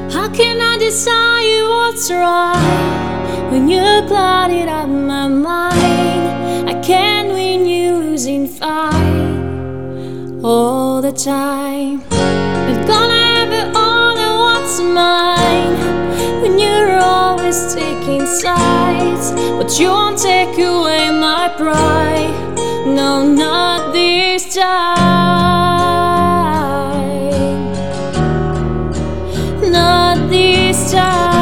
How can I decide what's right when you're clouded out my mind? I can't win, you losing fight all the time. We're gonna have it all and what's mine when you're always taking sides, but you won't take away my pride. No, not this time. Not this time.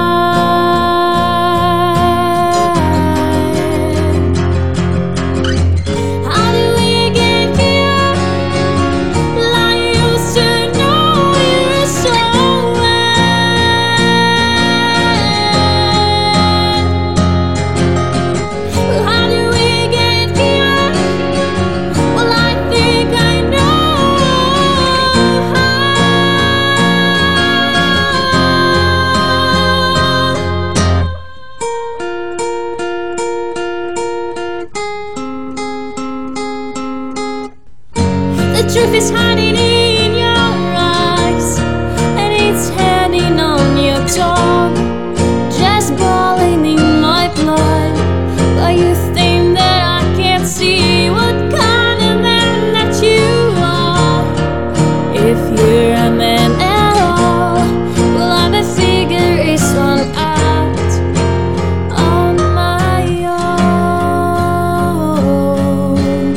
How do we get here? Well, I used to know you so well. Well, how do we get here? Well, I think I know how. The truth is hiding in your eyes, and it's hanging on your tongue, just boiling in my blood. But you think that I can't see what kind of man that you are. If you're a man at all, well, I'm a figure is one out on my own.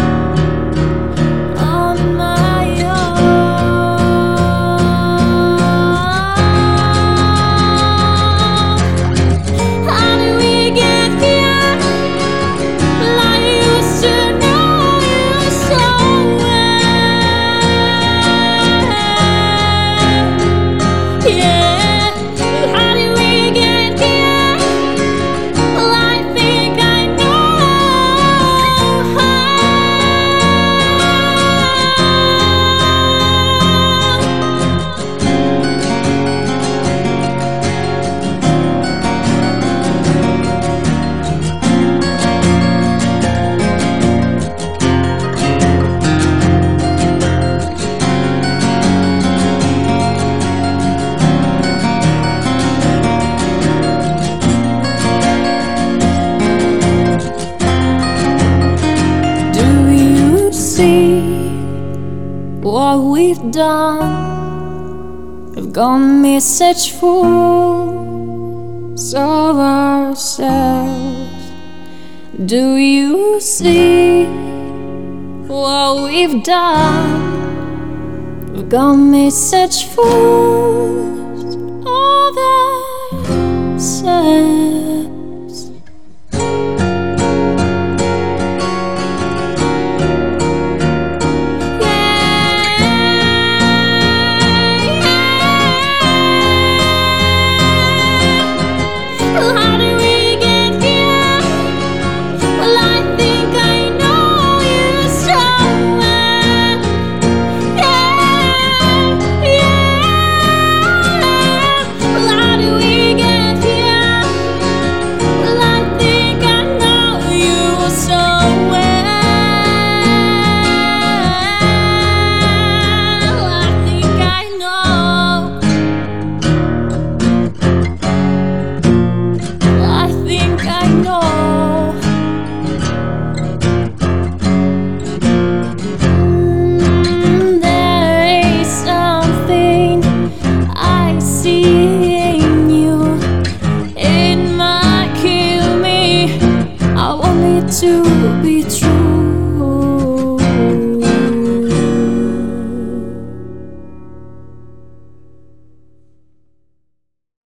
On my own. How do we get here? Well, I used to know you so well. Yeah. Well, how do we get here? Well, I think I know how. Do you see what we've done? We've gone me such fools of ourselves. Do you see what we've done? We've gone me such fools of ourselves. Well, how do we get here? Well, I think I know you so well. Yeah, yeah. Well, how do we get here? Well, I think I know you so well. I think I know. I think I know. There is something I see in you. It might kill me. I want it to be true.